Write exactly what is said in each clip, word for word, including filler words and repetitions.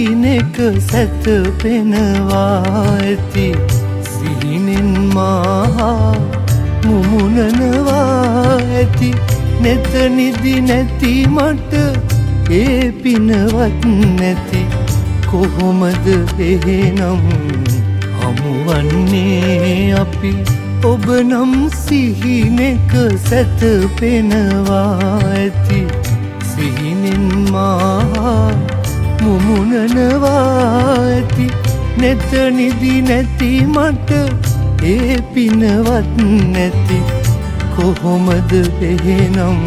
සිහිනෙක සැතපෙනවා ඇති සිහිනෙන් මා මුමුණනවා ඇති නෙත නිදි නැති මට ඒ පිනවත් නැති කොහොමද එහෙනම් හමුවන්නේ අපි ඔබ නම් සිහිනෙක සැතපෙනවා ඇති සිහිනෙන් මා මුමුණනවා ඇති නෙත නිදි නැති මට ඒ පිනවත් නැති කොහොමද එහෙනම්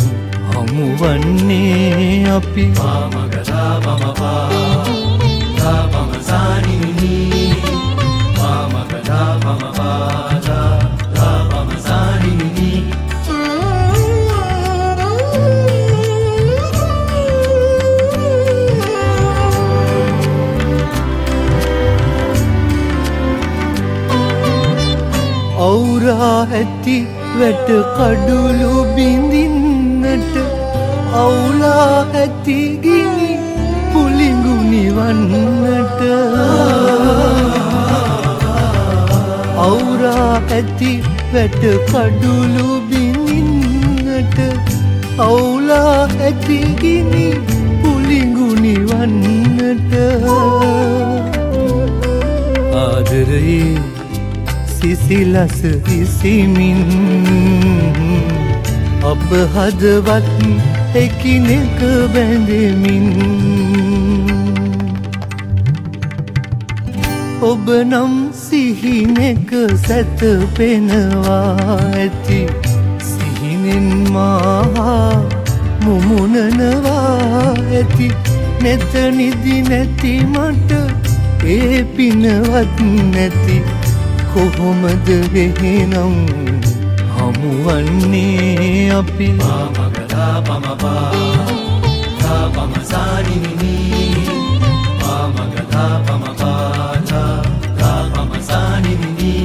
හමුවන්නේ අපි පාමගදා පමපා දා පමසානිනී පාමගදා පමපා දා පමසානිනී අවුරා ඇති වැට කඩුළු බිඳින්නට අවුලා ඇති ගිනි පුලිඟු නිවන්නට අවුරා ඇති වැට කඩුළු බිඳින්නට අවුලා ඇති ගිනි පුලිඟු නිවන්නට ආදරයේ සිසිලස ඉසිමින් අප හදවත් එකිනෙක බැඳෙමින් ඔබ නම් සිහිනෙක සැතපෙනවා ඇති සිහිනෙන් මා මුමුණනවා ඇති නෙත නිදි නැති මට ඒ පිනවත් නැති කොහොමද එහෙනම් හමුවන්නේ අපි පාමගදා පමපා දා පමසානිනී පාමගදා පමපා දා පමසානිනී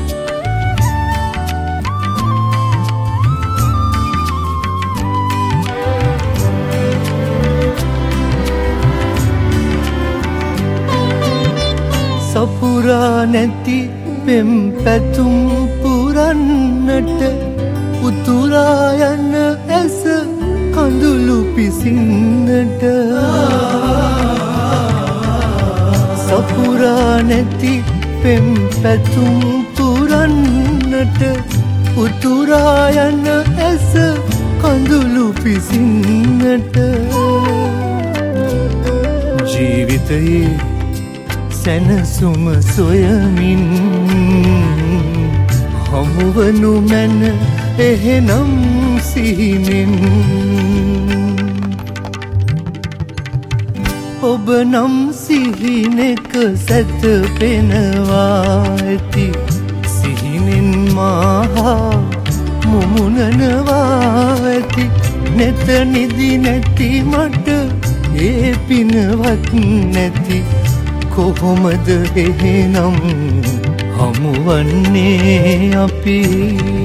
සපුරා නැති පෙම් පැතුම් පුරන්නට උතුරා යන ඇස කඳුළු පිසින්නට සපුරා නැති පෙම් පැතුම් පුරන්නට උතුරා යන ඇස කඳුළු පිසින්නට ජීවිතයේ සැනසුම සොයමින් හමුවනු මැන එහෙනම් සිහිනෙන් ඔබ නම් සිහිනෙක සැතපෙනවා ඇති සිහිනෙන් මා මුමුණනවා ඇති නෙත නිදි නැති මට ඒ පිනවත් නැති කොහොමද එහෙනම් හමුවන්නේ අපි